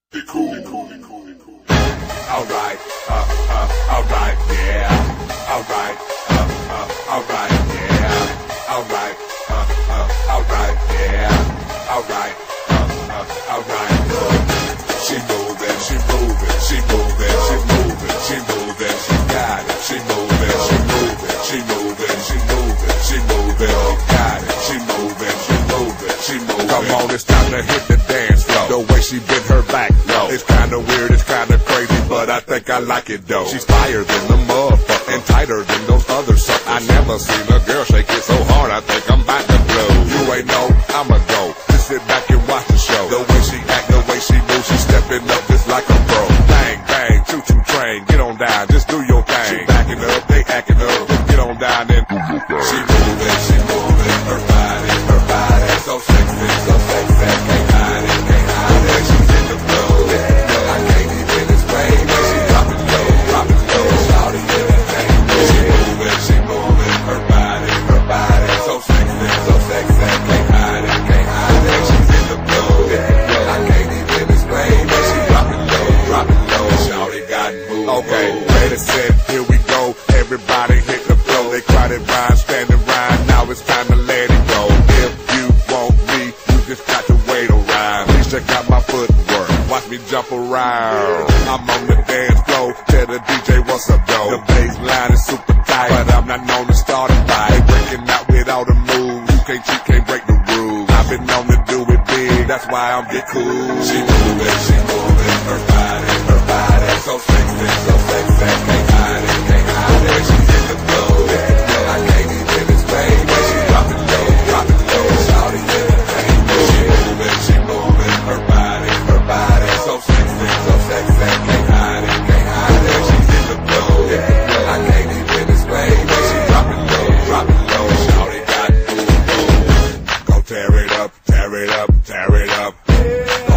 Be cool. Alright, alright, yeah. Alright, alright, yeah. Alright, alright, yeah. Alright, alright. She moving, she moving, she moving, she moving, she moving, she got it. She moving, she moving, she moving, she moving, she moving, she got it. She moving, she moving, she moving. Come on, it's time to hit the dance floor. The way she bent her back, no, it's kinda weird, it's kinda crazy, but I think I like it though. She's fire than the motherfucker and tighter than those other suckers. I never seen a girl shake it so hard, I think I'm about to blow. You ain't know, I'ma go. Just sit back and watch the show. The way she act, the way she moves, she's stepping up just like a pro. Bang, bang, choo-choo train, get on down, just do your thing. She backing up, they acting up, just get on down and do your thing. She moving, her body, so sexy, so sexy, can't hide it, can't hide it. She's in the flow, I can't even explain it. She dropping low, shawty in the thing. She moving, her body, so sexy, can't hide it, can't hide it. She's in the flow, I can't even explain it. She dropping low, shawty got moved. Okay, ready, set, here we go. Everybody hit the flow. They crowded rhyme, standing rhyme. Now it's time to let it go. If you want me, you just got to wait a rhyme. Please check out my footwork, watch me jump around. I'm on the dance floor, tell the DJ what's up, though. The bass line is super tight, but I'm not known to start a fight. Breaking out with all the moves, you can't cheat, can't break the rules. I've been known to do it big, that's why I'm get cool. She moving, her body, so sexy, can't hide it, can't hide it. She's in the flow, I can't even explain it. She dropping low, shawty in the thing. She moving, her body, so sexy, can't hide it, can't hide it. She's in the flow, I can't even explain it. She dropping low, shawty got boom. Go tear it up, tear it up, tear it up.